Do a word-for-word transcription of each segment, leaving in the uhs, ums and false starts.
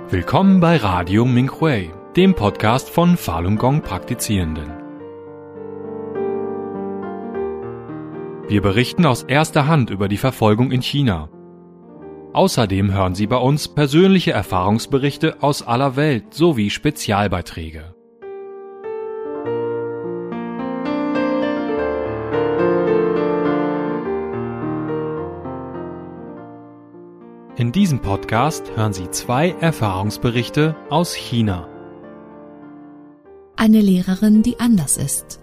Willkommen bei Radio Minhui, dem Podcast von Falun Gong Praktizierenden. Wir berichten aus erster Hand über die Verfolgung in China. Außerdem hören Sie bei uns persönliche Erfahrungsberichte aus aller Welt sowie Spezialbeiträge. In diesem Podcast hören Sie zwei Erfahrungsberichte aus China. Eine Lehrerin, die anders ist.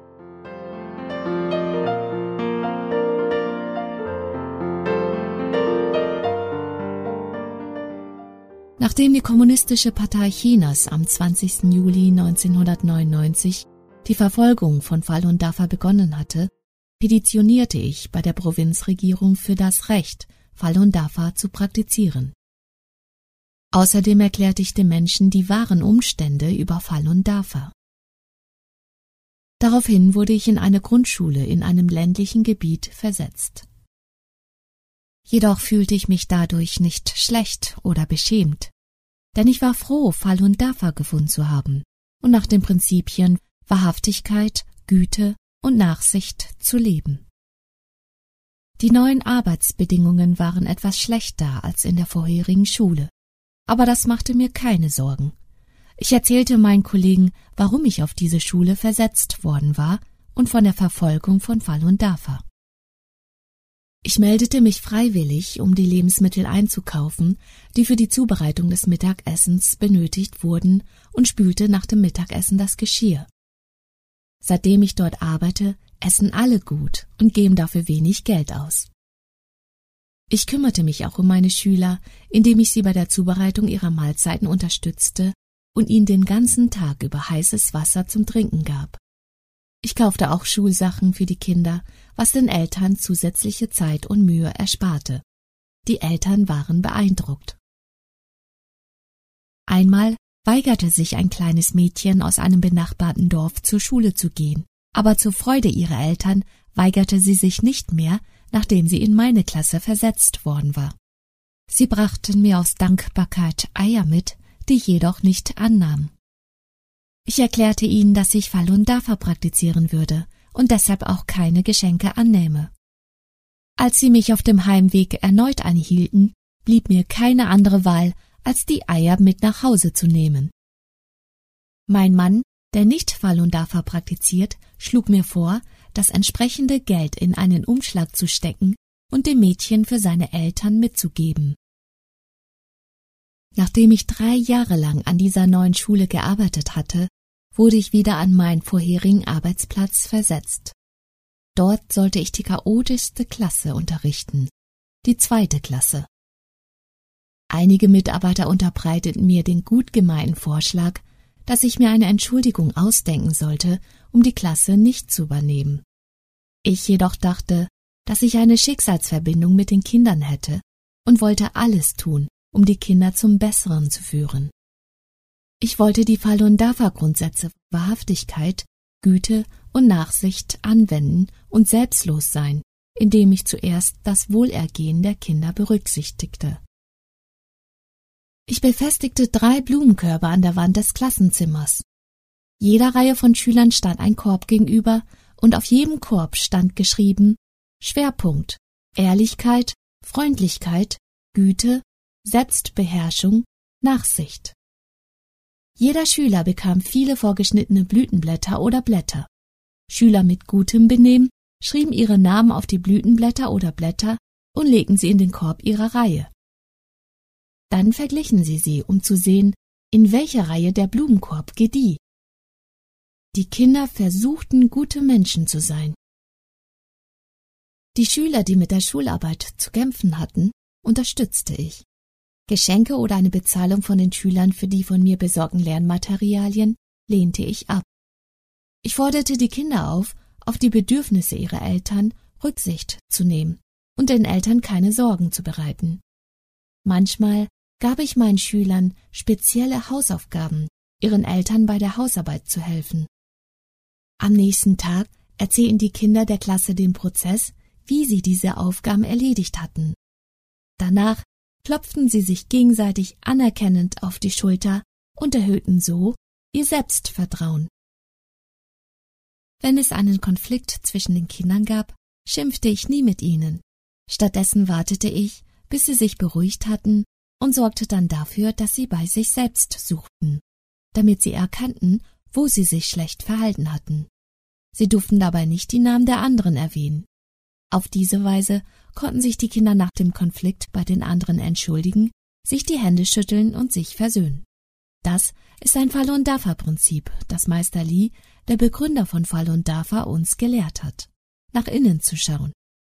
Nachdem die Kommunistische Partei Chinas am zwanzigsten Juli neunzehnhundertneunundneunzig die Verfolgung von Falun Dafa begonnen hatte, petitionierte ich bei der Provinzregierung für das Recht, Falun Dafa zu praktizieren. Außerdem erklärte ich den Menschen die wahren Umstände über Falun Dafa. Daraufhin wurde ich in eine Grundschule in einem ländlichen Gebiet versetzt. Jedoch fühlte ich mich dadurch nicht schlecht oder beschämt, denn ich war froh, Falun Dafa gefunden zu haben und nach den Prinzipien Wahrhaftigkeit, Güte und Nachsicht zu leben. Die neuen Arbeitsbedingungen waren etwas schlechter als in der vorherigen Schule, aber das machte mir keine Sorgen. Ich erzählte meinen Kollegen, warum ich auf diese Schule versetzt worden war und von der Verfolgung von Falun Dafa. Ich meldete mich freiwillig, um die Lebensmittel einzukaufen, die für die Zubereitung des Mittagessens benötigt wurden, und spülte nach dem Mittagessen das Geschirr. Seitdem ich dort arbeite, essen alle gut und geben dafür wenig Geld aus. Ich kümmerte mich auch um meine Schüler, indem ich sie bei der Zubereitung ihrer Mahlzeiten unterstützte und ihnen den ganzen Tag über heißes Wasser zum Trinken gab. Ich kaufte auch Schulsachen für die Kinder, was den Eltern zusätzliche Zeit und Mühe ersparte. Die Eltern waren beeindruckt. Einmal weigerte sich ein kleines Mädchen aus einem benachbarten Dorf zur Schule zu gehen, aber zur Freude ihrer Eltern weigerte sie sich nicht mehr, nachdem sie in meine Klasse versetzt worden war. Sie brachten mir aus Dankbarkeit Eier mit, die ich jedoch nicht annahm. Ich erklärte ihnen, dass ich Falun Dafa praktizieren würde und deshalb auch keine Geschenke annähme. Als sie mich auf dem Heimweg erneut anhielten, blieb mir keine andere Wahl, als die Eier mit nach Hause zu nehmen. Mein Mann, der nicht Falun Dafa praktiziert, schlug mir vor, das entsprechende Geld in einen Umschlag zu stecken und dem Mädchen für seine Eltern mitzugeben. Nachdem ich drei Jahre lang an dieser neuen Schule gearbeitet hatte, wurde ich wieder an meinen vorherigen Arbeitsplatz versetzt. Dort sollte ich die chaotischste Klasse unterrichten, die zweite Klasse. Einige Mitarbeiter unterbreiteten mir den gut gemeinten Vorschlag, dass ich mir eine Entschuldigung ausdenken sollte, um die Klasse nicht zu übernehmen. Ich jedoch dachte, dass ich eine Schicksalsverbindung mit den Kindern hätte und wollte alles tun, um die Kinder zum Besseren zu führen. Ich wollte die Falun Dafa Grundsätze Wahrhaftigkeit, Güte und Nachsicht anwenden und selbstlos sein, indem ich zuerst das Wohlergehen der Kinder berücksichtigte. Ich befestigte drei Blumenkörbe an der Wand des Klassenzimmers. Jeder Reihe von Schülern stand ein Korb gegenüber und auf jedem Korb stand geschrieben: Schwerpunkt Ehrlichkeit, Freundlichkeit, Güte, Selbstbeherrschung, Nachsicht. Jeder Schüler bekam viele vorgeschnittene Blütenblätter oder Blätter. Schüler mit gutem Benehmen schrieben ihre Namen auf die Blütenblätter oder Blätter und legten sie in den Korb ihrer Reihe. Dann verglichen sie sie, um zu sehen, in welcher Reihe der Blumenkorb gedieh. Die Kinder versuchten, gute Menschen zu sein. Die Schüler, die mit der Schularbeit zu kämpfen hatten, unterstützte ich. Geschenke oder eine Bezahlung von den Schülern für die von mir besorgten Lernmaterialien lehnte ich ab. Ich forderte die Kinder auf, auf die Bedürfnisse ihrer Eltern Rücksicht zu nehmen und den Eltern keine Sorgen zu bereiten. Manchmal gab ich meinen Schülern spezielle Hausaufgaben, ihren Eltern bei der Hausarbeit zu helfen. Am nächsten Tag erzählten die Kinder der Klasse den Prozess, wie sie diese Aufgaben erledigt hatten. Danach klopften sie sich gegenseitig anerkennend auf die Schulter und erhöhten so ihr Selbstvertrauen. Wenn es einen Konflikt zwischen den Kindern gab, schimpfte ich nie mit ihnen. Stattdessen wartete ich, bis sie sich beruhigt hatten und sorgte dann dafür, dass sie bei sich selbst suchten, damit sie erkannten, wo sie sich schlecht verhalten hatten. Sie durften dabei nicht die Namen der anderen erwähnen. Auf diese Weise konnten sich die Kinder nach dem Konflikt bei den anderen entschuldigen, sich die Hände schütteln und sich versöhnen. Das ist ein Falun Dafa-Prinzip, das Meister Li, der Begründer von Falun Dafa, uns gelehrt hat, nach innen zu schauen.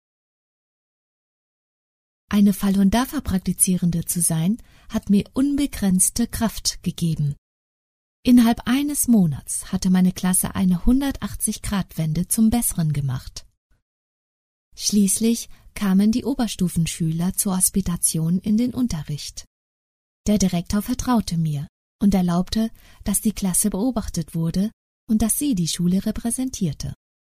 Eine Falun Dafa-Praktizierende zu sein, hat mir unbegrenzte Kraft gegeben. Innerhalb eines Monats hatte meine Klasse eine hundertachtzig-Grad-Wende zum Besseren gemacht. Schließlich kamen die Oberstufenschüler zur Hospitation in den Unterricht. Der Direktor vertraute mir und erlaubte, dass die Klasse beobachtet wurde und dass sie die Schule repräsentierte.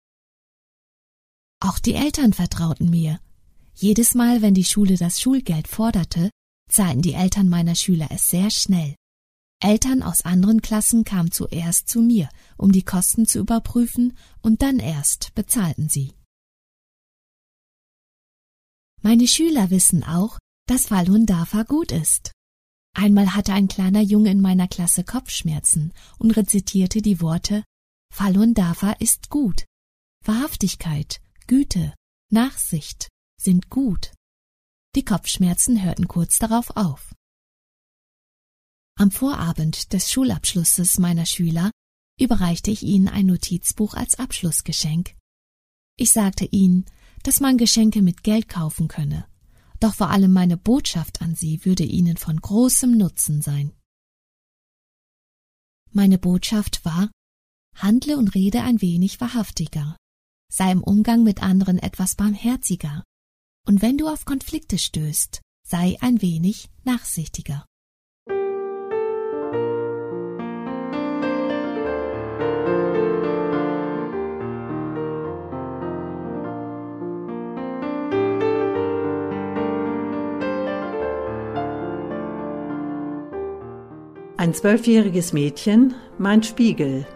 Auch die Eltern vertrauten mir. Jedes Mal, wenn die Schule das Schulgeld forderte, zahlten die Eltern meiner Schüler es sehr schnell. Eltern aus anderen Klassen kamen zuerst zu mir, um die Kosten zu überprüfen, und dann erst bezahlten sie. Meine Schüler wissen auch, dass Falun Dafa gut ist. Einmal hatte ein kleiner Junge in meiner Klasse Kopfschmerzen und rezitierte die Worte: Falun Dafa ist gut. Wahrhaftigkeit, Güte, Nachsicht sind gut. Die Kopfschmerzen hörten kurz darauf auf. Am Vorabend des Schulabschlusses meiner Schüler überreichte ich ihnen ein Notizbuch als Abschlussgeschenk. Ich sagte ihnen, dass man Geschenke mit Geld kaufen könne, doch vor allem meine Botschaft an sie würde ihnen von großem Nutzen sein. Meine Botschaft war: Handle und rede ein wenig wahrhaftiger, sei im Umgang mit anderen etwas barmherziger, und wenn du auf Konflikte stößt, sei ein wenig nachsichtiger. Ein zwölfjähriges Mädchen, mein Spiegel.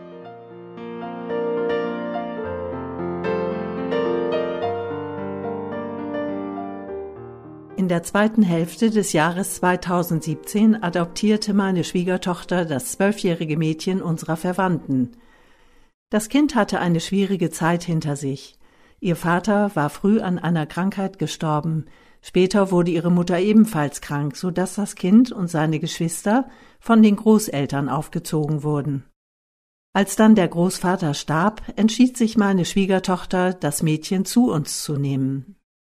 In der zweiten Hälfte des Jahres zweitausendsiebzehn adoptierte meine Schwiegertochter das zwölfjährige Mädchen unserer Verwandten. Das Kind hatte eine schwierige Zeit hinter sich. Ihr Vater war früh an einer Krankheit gestorben. Später wurde ihre Mutter ebenfalls krank, so dass das Kind und seine Geschwister von den Großeltern aufgezogen wurden. Als dann der Großvater starb, entschied sich meine Schwiegertochter, das Mädchen zu uns zu nehmen.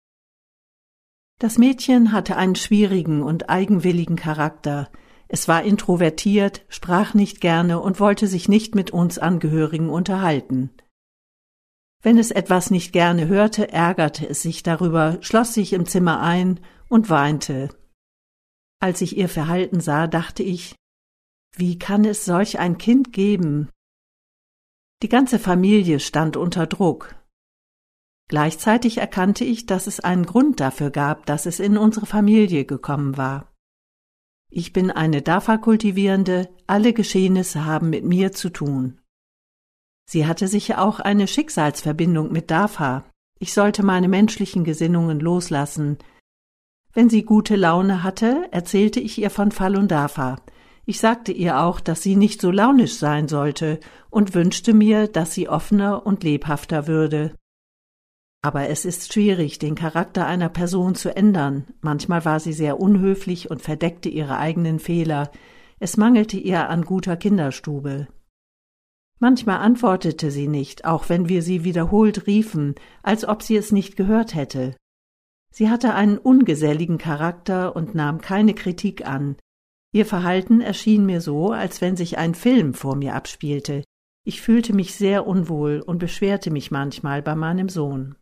Das Mädchen hatte einen schwierigen und eigenwilligen Charakter. Es war introvertiert, sprach nicht gerne und wollte sich nicht mit uns Angehörigen unterhalten. Wenn es etwas nicht gerne hörte, ärgerte es sich darüber, schloss sich im Zimmer ein und weinte. Als ich ihr Verhalten sah, dachte ich: Wie kann es solch ein Kind geben? Die ganze Familie stand unter Druck. Gleichzeitig erkannte ich, dass es einen Grund dafür gab, dass es in unsere Familie gekommen war. Ich bin eine Dafa-Kultivierende, alle Geschehnisse haben mit mir zu tun. Sie hatte sicher auch eine Schicksalsverbindung mit Dafa. Ich sollte meine menschlichen Gesinnungen loslassen. Wenn sie gute Laune hatte, erzählte ich ihr von Falun Dafa. Ich sagte ihr auch, dass sie nicht so launisch sein sollte und wünschte mir, dass sie offener und lebhafter würde. Aber es ist schwierig, den Charakter einer Person zu ändern. Manchmal war sie sehr unhöflich und verdeckte ihre eigenen Fehler. Es mangelte ihr an guter Kinderstube. Manchmal antwortete sie nicht, auch wenn wir sie wiederholt riefen, als ob sie es nicht gehört hätte. Sie hatte einen ungeselligen Charakter und nahm keine Kritik an. Ihr Verhalten erschien mir so, als wenn sich ein Film vor mir abspielte. Ich fühlte mich sehr unwohl und beschwerte mich manchmal bei meinem Sohn.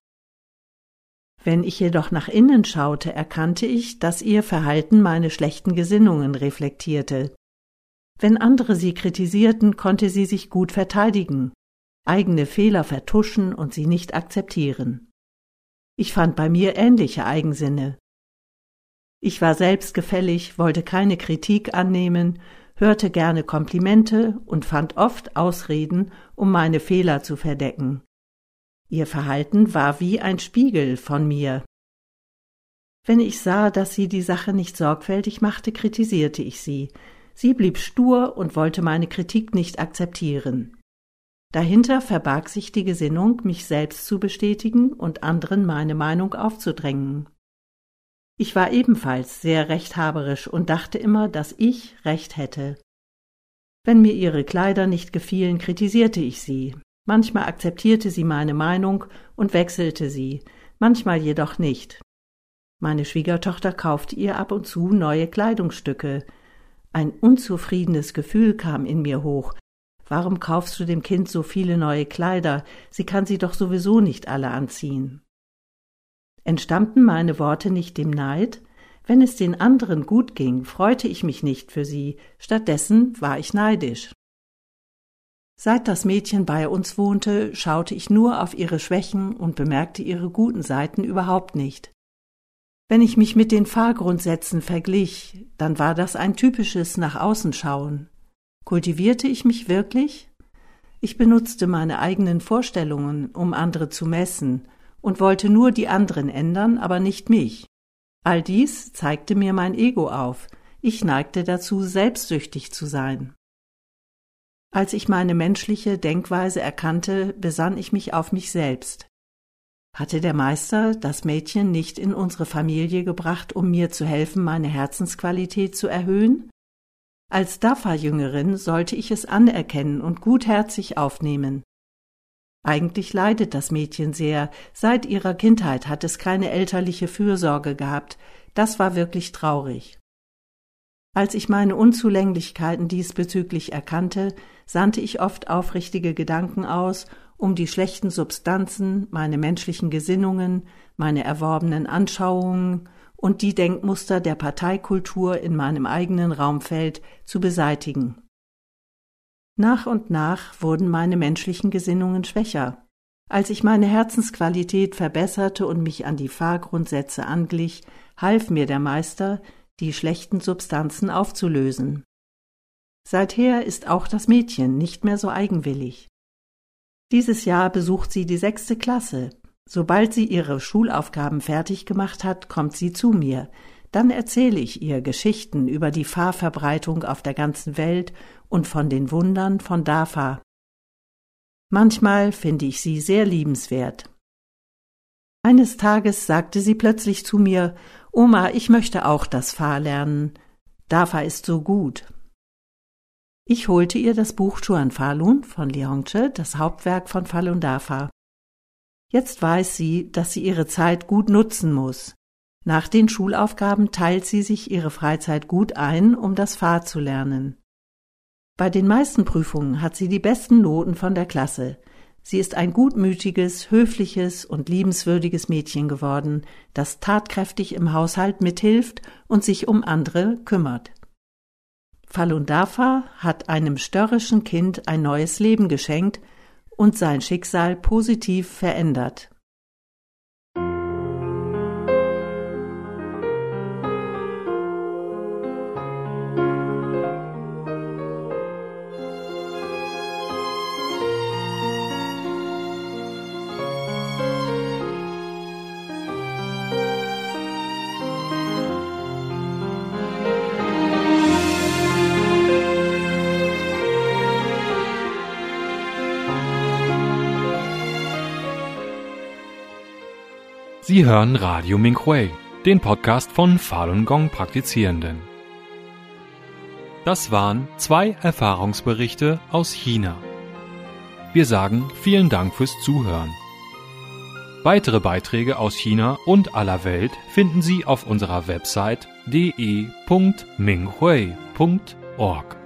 Wenn ich jedoch nach innen schaute, erkannte ich, dass ihr Verhalten meine schlechten Gesinnungen reflektierte. Wenn andere sie kritisierten, konnte sie sich gut verteidigen, eigene Fehler vertuschen und sie nicht akzeptieren. Ich fand bei mir ähnliche Eigensinne. Ich war selbstgefällig, wollte keine Kritik annehmen, hörte gerne Komplimente und fand oft Ausreden, um meine Fehler zu verdecken. Ihr Verhalten war wie ein Spiegel von mir. Wenn ich sah, dass sie die Sache nicht sorgfältig machte, kritisierte ich sie. Sie blieb stur und wollte meine Kritik nicht akzeptieren. Dahinter verbarg sich die Gesinnung, mich selbst zu bestätigen und anderen meine Meinung aufzudrängen. Ich war ebenfalls sehr rechthaberisch und dachte immer, dass ich Recht hätte. Wenn mir ihre Kleider nicht gefielen, kritisierte ich sie. Manchmal akzeptierte sie meine Meinung und wechselte sie, manchmal jedoch nicht. Meine Schwiegertochter kaufte ihr ab und zu neue Kleidungsstücke. Ein unzufriedenes Gefühl kam in mir hoch. Warum kaufst du dem Kind so viele neue Kleider? Sie kann sie doch sowieso nicht alle anziehen. Entstammten meine Worte nicht dem Neid? Wenn es den anderen gut ging, freute ich mich nicht für sie, stattdessen war ich neidisch. Seit das Mädchen bei uns wohnte, schaute ich nur auf ihre Schwächen und bemerkte ihre guten Seiten überhaupt nicht. Wenn ich mich mit den Fahrgrundsätzen verglich, dann war das ein typisches Nach-außen-Schauen. Kultivierte ich mich wirklich? Ich benutzte meine eigenen Vorstellungen, um andere zu messen, und wollte nur die anderen ändern, aber nicht mich. All dies zeigte mir mein Ego auf. Ich neigte dazu, selbstsüchtig zu sein. Als ich meine menschliche Denkweise erkannte, besann ich mich auf mich selbst. Hatte der Meister das Mädchen nicht in unsere Familie gebracht, um mir zu helfen, meine Herzensqualität zu erhöhen? Als Dafa-Jüngerin sollte ich es anerkennen und gutherzig aufnehmen. Eigentlich leidet das Mädchen sehr. Seit ihrer Kindheit hat es keine elterliche Fürsorge gehabt. Das war wirklich traurig. Als ich meine Unzulänglichkeiten diesbezüglich erkannte, sandte ich oft aufrichtige Gedanken aus, um die schlechten Substanzen, meine menschlichen Gesinnungen, meine erworbenen Anschauungen und die Denkmuster der Parteikultur in meinem eigenen Raumfeld zu beseitigen. Nach und nach wurden meine menschlichen Gesinnungen schwächer. Als ich meine Herzensqualität verbesserte und mich an die Fahrgrundsätze anglich, half mir der Meister, die schlechten Substanzen aufzulösen. Seither ist auch das Mädchen nicht mehr so eigenwillig. Dieses Jahr besucht sie die sechste Klasse. Sobald sie ihre Schulaufgaben fertig gemacht hat, kommt sie zu mir. Dann erzähle ich ihr Geschichten über die Fahrverbreitung auf der ganzen Welt und von den Wundern von Dafa. Manchmal finde ich sie sehr liebenswert. Eines Tages sagte sie plötzlich zu mir: »Oma, ich möchte auch das Fahr lernen. Dafa ist so gut.« Ich holte ihr das Buch Chuan Falun von Liangzhe, das Hauptwerk von Falun Dafa. Jetzt weiß sie, dass sie ihre Zeit gut nutzen muss. Nach den Schulaufgaben teilt sie sich ihre Freizeit gut ein, um das Fahr zu lernen. Bei den meisten Prüfungen hat sie die besten Noten von der Klasse. Sie ist ein gutmütiges, höfliches und liebenswürdiges Mädchen geworden, das tatkräftig im Haushalt mithilft und sich um andere kümmert. Falun Dafa hat einem störrischen Kind ein neues Leben geschenkt und sein Schicksal positiv verändert. Sie hören Radio Minghui, den Podcast von Falun Gong Praktizierenden. Das waren zwei Erfahrungsberichte aus China. Wir sagen vielen Dank fürs Zuhören. Weitere Beiträge aus China und aller Welt finden Sie auf unserer Website d e punkt minghui punkt org.